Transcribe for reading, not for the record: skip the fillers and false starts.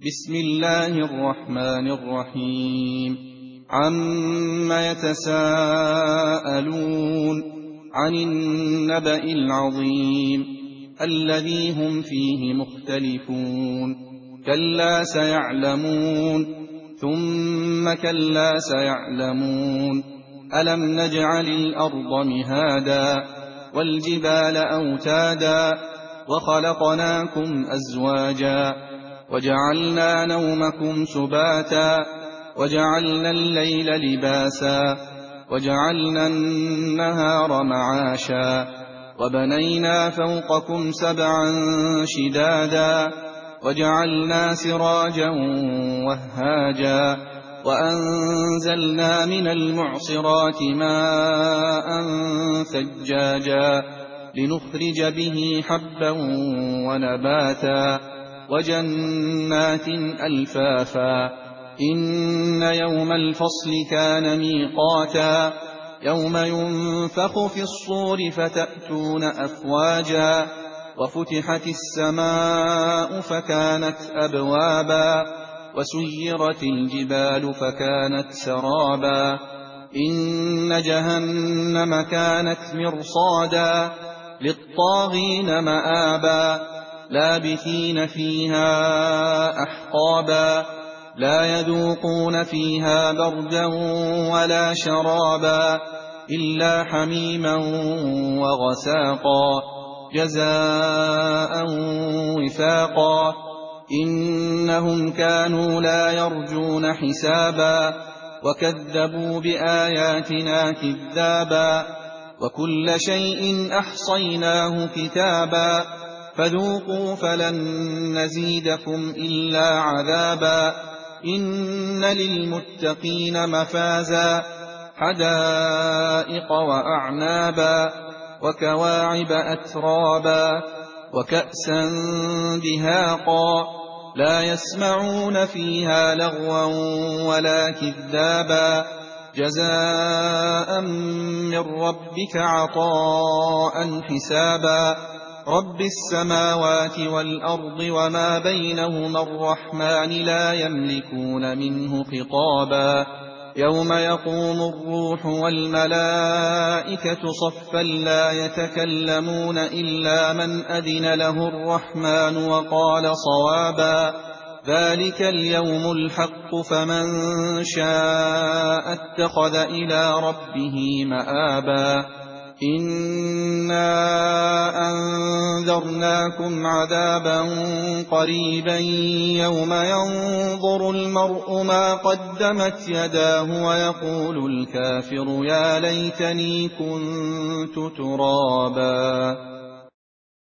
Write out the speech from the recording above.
بسم الله الرحمن الرحيم. عم يتساءلون عن النبأ العظيم الذي هم فيه مختلفون كلا سيعلمون ثم كلا سيعلمون ألم نجعل الأرض مهادا والجبال أوتادا وخلقناكم أزواجا وجعلنا نومكم سباتا وجعلنا الليل لباسا وجعلنا النهار معاشا وبنينا فوقكم سبعا شدادا وجعلنا سراجا وهاجا وأنزلنا من المعصرات ماء ثجاجا لنخرج به حبا ونباتا وجنات ألفافا إن يوم الفصل كان ميقاتا يوم ينفخ في الصور فتأتون أفواجا وفتحت السماء فكانت أبوابا وسيرت الجبال فكانت سرابا إن جهنم كانت مرصادا للطاغين مآبا لابثين فيها أحقابا لا يذوقون فيها بردا ولا شرابا إلا حميما وغساقا جزاء وفاقا إنهم كانوا لا يرجون حسابا وكذبوا بآياتنا كذابا وكل شيء أحصيناه كتابا فذوقوا فلن نزيدكم إلا عذابا إن للمتقين مفازا حدائق وأعنابا وكواعب أترابا وكأسا دهاقا لا يسمعون فيها لغوا ولا كذابا جزاء من ربك عطاء حسابا رب السماوات والأرض وما بينهما الرحمن لا يملكون منه خطابا يوم يقوم الروح والملائكة صفا لا يتكلمون إلا من أذن له الرحمن وقال صوابا ذلك اليوم الحق فمن شاء اتخذ إلى ربه مآبا إنا أنذرناكم عذابا قريبا يوم ينظر المرء ما قدمت يداه ويقول الكافر يا ليتني كنت ترابا.